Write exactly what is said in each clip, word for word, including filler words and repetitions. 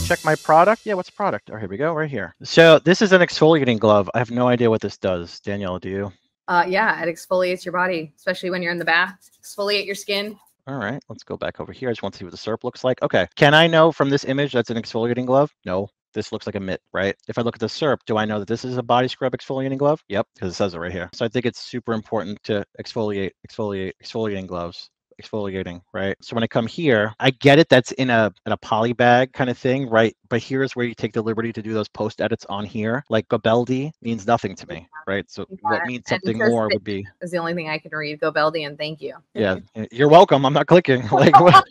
check my product. Yeah, what's product? Oh, here we go, right here. So this is an exfoliating glove. I have no idea what this does. Danielle, do you? Uh, yeah, it exfoliates your body, especially when you're in the bath. Exfoliate your skin. All right, let's go back over here. I just want to see what the S E R P looks like. Okay, can I know from this image that's an exfoliating glove? No. This looks like a mitt, right? If I look at the S E R P, do I know that this is a body scrub exfoliating glove? Yep, because it says it right here. So I think it's super important to exfoliate, exfoliate, exfoliating gloves. Exfoliating, right? So when I come here, I get it. That's in a in a poly bag kind of thing, right? But here's where you take the liberty to do those post edits on here. Like Gobeldi means nothing to me, right? So Yeah. what means And it something says more fit would be is the only thing I can read. Gobeldi, and thank you. yeah. You're welcome. I'm not clicking. Like what?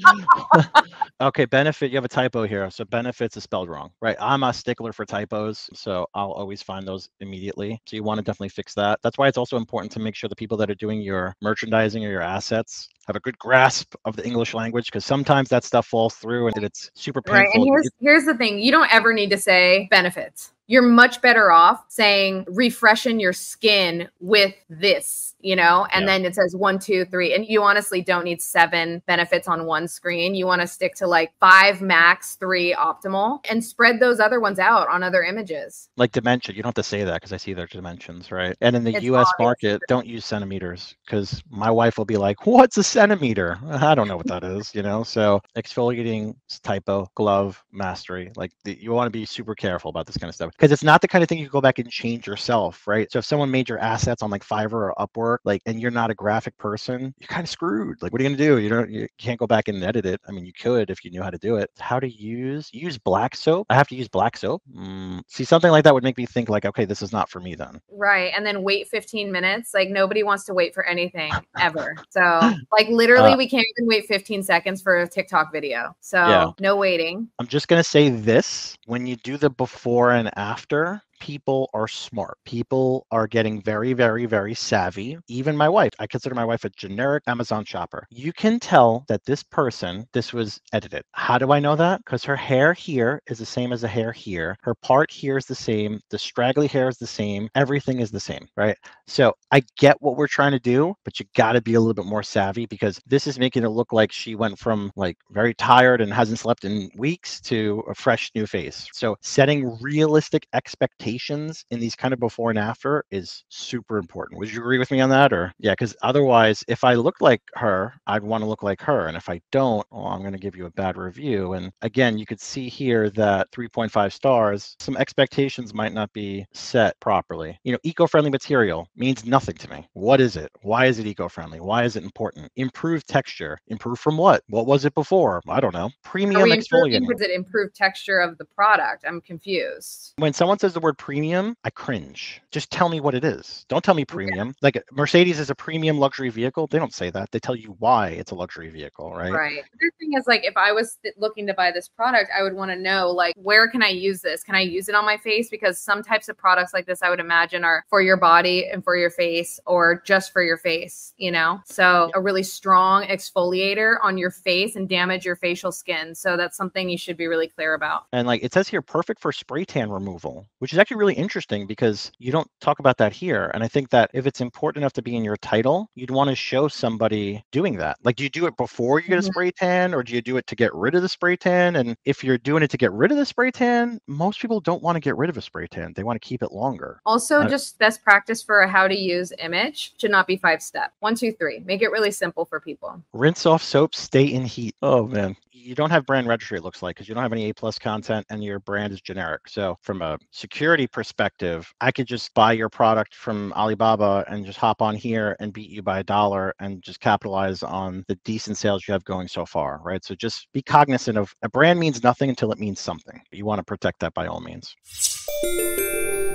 Okay, benefit. You have a typo here. So benefits is spelled wrong, right? I'm a stickler for typos, so I'll always find those immediately. So you want to definitely fix that. That's why it's also important to make sure the people that are doing your merchandising or your assets have a good grasp of the English language, because sometimes that stuff falls through and it's super painful. Right. And here's here's the thing. You don't ever need to say benefits. You're much better off saying refreshing your skin with this, you know, and yeah. Then it says one, two, three. And you honestly don't need seven benefits on one screen. You want to stick to like five max, three optimal, and spread those other ones out on other images. Like dimension. You don't have to say that because I see their dimensions, right? And in the It's U S obvious. market, don't use centimeters, because my wife will be like, what's a centimeter? I don't know what that is, you know? So exfoliating, typo, glove, mastery. Like the, you want to be super careful about this kind of stuff, because it's not the kind of thing you go back and change yourself, right? So if someone made your assets on like Fiverr or Upwork, like, and you're not a graphic person, you're kind of screwed. Like, what are you gonna do? You don't, you can't go back and edit it. I mean, you could if you knew how to do it. How to use use black soap? I have to use black soap. Mm, see, something like that would make me think like, okay, this is not for me then. Right, and then wait fifteen minutes. Like nobody wants to wait for anything ever. So like literally, uh, we can't even wait fifteen seconds for a TikTok video. So yeah. No waiting. I'm just gonna say this: when you do the before and after, people are smart. People are getting very, very, very savvy. Even my wife, I consider my wife a generic Amazon shopper. You can tell that this person, this was edited. How do I know that? Because her hair here is the same as the hair here. Her part here is the same. The straggly hair is the same. Everything is the same, right? So I get what we're trying to do, but you got to be a little bit more savvy, because this is making it look like she went from like very tired and hasn't slept in weeks to a fresh new face. So setting realistic expectations in these kind of before and after is super important. Would you agree with me on that? Or yeah, because otherwise, if I look like her, I'd want to look like her. And if I don't, well, I'm going to give you a bad review. And again, you could see here that three point five stars, some expectations might not be set properly. You know, eco-friendly material means nothing to me. What is it? Why is it eco-friendly? Why is it important? Improved texture. Improved from what? What was it before? I don't know. Premium exfoliating. Does it improve texture of the product? I'm confused. When someone says the word premium, I cringe. Just tell me what it is. Don't tell me premium. Yeah. Like Mercedes is a premium luxury vehicle. They don't say that. They tell you why it's a luxury vehicle, right? Right. The thing is, like, if I was looking to buy this product, I would want to know, like, where can I use this? Can I use it on my face? Because some types of products like this, I would imagine, are for your body and for your face, or just for your face, you know? So a really strong exfoliator on your face and damage your facial skin. So that's something you should be really clear about. And like it says here, perfect for spray tan removal, which is actually really interesting because you don't talk about that here. And I think that if it's important enough to be in your title, you'd want to show somebody doing that. Like, do you do it before you get a spray tan, or do you do it to get rid of the spray tan? And if you're doing it to get rid of the spray tan, most people don't want to get rid of a spray tan. They want to keep it longer. Also, just best practice for a how to use image should not be five step. One, two, three. Make it really simple for people. Rinse off soap, stay in heat. Oh man. You don't have brand registry, it looks like, because you don't have any A plus content and your brand is generic. So from a security perspective, I could just buy your product from Alibaba and just hop on here and beat you by a dollar and just capitalize on the decent sales you have going so far, right? So just be cognizant of a brand means nothing until it means something. You want to protect that by all means.